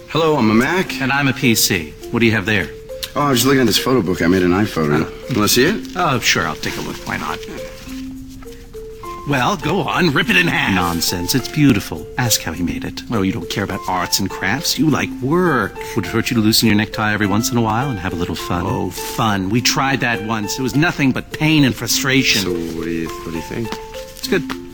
Hello, I'm a Mac. And I'm a PC. What do you have there? Oh, I was looking at this photo book. I made an iPhoto. You want to see it? Oh, sure, I'll take a look. Why not? Well, go on, rip it in half. Nonsense, it's beautiful. Ask how he made it. Well, you don't care about arts and crafts. You like work. Would it hurt you to loosen your necktie every once in a while and have a little fun? Oh, fun. We tried that once. It was nothing but pain and frustration. So what do you think? It's good.